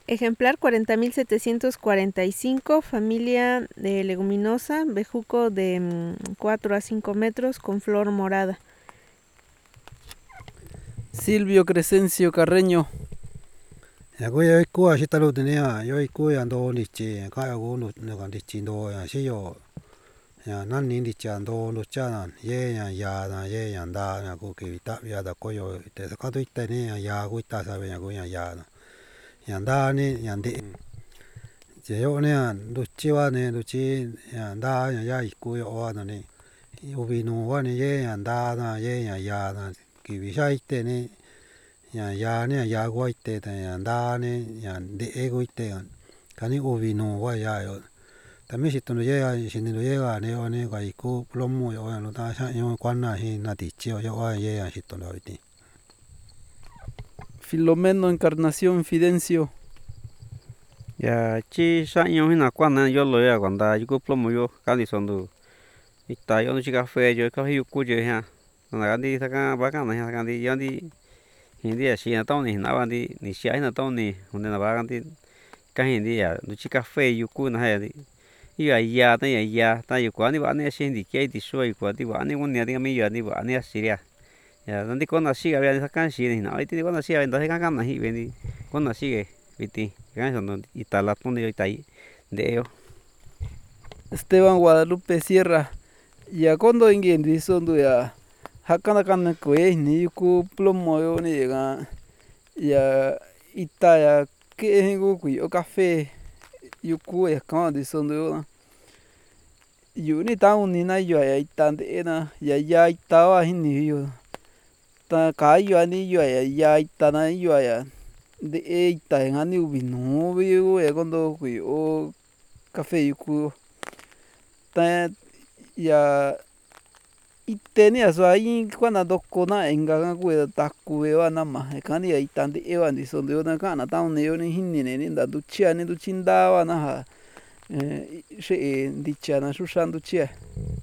Ejemplar 40.745, familia de leguminosa, bejuco de 4 a 5 metros con flor morada. Silvio Crescencio Carreño. Yakuya ikua shitalutinea yo ikuya ndo ndichi kaya gunu nga ndichi ndo ya shiyo ya nani ndichi ndo ndo chana ye ya na ye ya nda na ku ki ta ya da koyo te sakatu itene ya ku ita sabe ya ku ya nda ni ya ndi je yo ne nduchi wa ne nduchi ya nda ya ikuya o na ni ubinu wa ni ye ya nda na ye ya na ki bi sha itene ya ne ya gua ite ya nda ne ya de ego ite kani ovino wa ya yo también si tú no llega si no llega ne o ne ga iku plomo yo no ta sha yo kwana hi na ti chi yo wa ye ya si tú no iti Filomeno Encarnación Fidencio. Ya chi sa'ñu hina kuana yo lo ya cuando yuku plomo yo kali sondu ita yo chi café yo ka hiu ku je ha na gandi saka ba kana ha gandi yo di hindi ya shi na toni na ba di ni shi na toni hunde na ba gandi ka hindi ya nu chi café yu ku na ha di ya ta yu kwa ni ba ne shi ndi ke di sho yu kwa di ba ni un ya di mi ya di ba ni asi ya ya dandi kona shi ga ya saka shi ni na iti kona shi ya nda ka kana hi be ni kona shi ge viti kan sono itala pone yo itai de yo. Esteban Guadalupe Sierra. Ya kondo ingendi sondu ya hakana kana kwe ni yuku plomo yo ni ga ya ita ya ke hingu ku yo café yuku ya kan di sondu yo yu ni ta uni na yo ya ita de na ya ita wa hini yo ta ka yo ni yo ya ita na yo ya de ita ngani ubinu yo ya kondo ku yo café yuku ta ya iteni aso ahí kuana doko na enga ga ku taku e wa na ma kani ya itande e wa ni sondu yo na kana ta uni yo ni hini ne ni nda duchia ni duchinda wa na ha she ndicha na shusha nduchia.